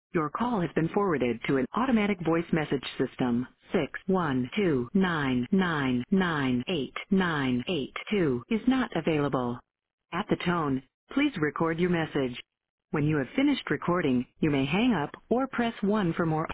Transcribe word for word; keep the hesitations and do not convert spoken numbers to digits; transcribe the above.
Your call has been forwarded to an automatic voice message system. Six one two nine nine nine eight nine eight two is not available. At the tone, please record your message. When you have finished recording, you may hang up or press one for more